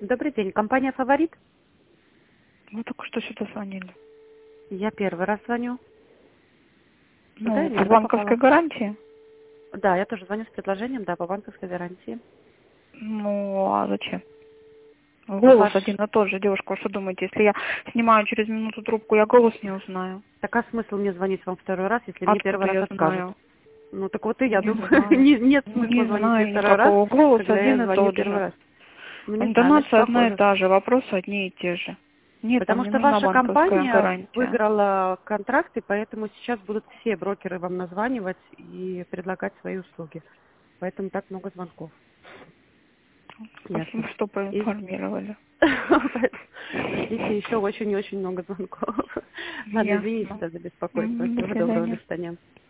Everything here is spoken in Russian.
Добрый день. Компания «Фаворит». Вы только что сюда звонили. Я первый раз звоню. Куда Ну, я не по туда банковской попала? гарантии? Да, я тоже звоню с предложением, да, по банковской гарантии. Ну, а зачем? Голос Ваш... один и тот же, девушка, вы что думаете, если я снимаю через минуту трубку, я голос не узнаю? Так а смысл мне звонить вам второй раз, если мне первый Откуда раз я откажут? знаю? Ну, так вот и я Не думаю, знаю. нет смысла Не звонить мне знаю второй раз, никакого. Голос когда я один и звоню тот первый же. раз. Ну, не знаю, значит, Интонация одна и похоже. та же, вопросы одни и те же. Нет, нам Потому не что нужна ваша банковская компания гарантия. выиграла контракт, и поэтому сейчас будут все брокеры вам названивать и предлагать свои услуги. Поэтому так много звонков. Спасибо, Ясно. что И поинформировали. ждите еще очень и очень много звонков. Ладно, извините Ясно. за беспокойство. До Всего доброго, до свидания. свидания.